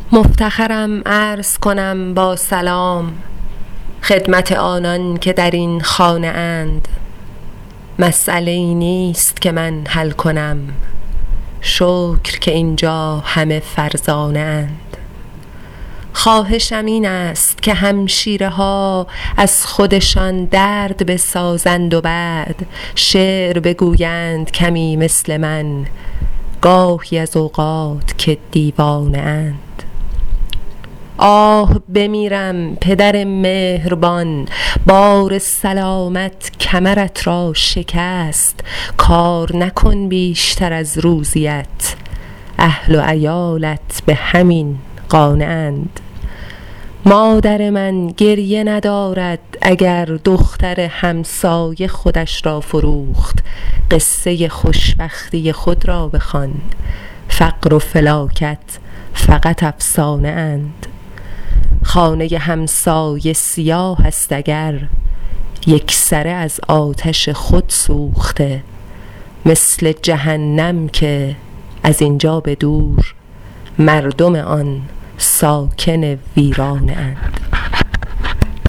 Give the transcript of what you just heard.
مفتخرم عرض کنم با سلام خدمت آنان که در این خانه اند. مسئله ای نیست که من حل کنم، شکر که اینجا همه فرزانه اند. خواهشم این است که همشیره ها از خودشان درد بسازند و بعد شعر بگویند کمی مثل من، گاهی از اوقات که دیوانه اند. آه بمیرم پدر مهربان، بار سلامت کمرت را شکست. کار نکن بیشتر از روزیت، اهل و عیالت به همین قانعند. مادر من گریه ندارد اگر دختر همسایه خودش را فروخت. قصه خوشبختی خود را بخوان، فقر و فلاکت فقط افسانه اند. خانه همسایه سیاه است اگر، یکسره از آتش خود سوخته. مثل جهنم که از اینجا به دور، مردم آن ساکن ویرانه اند.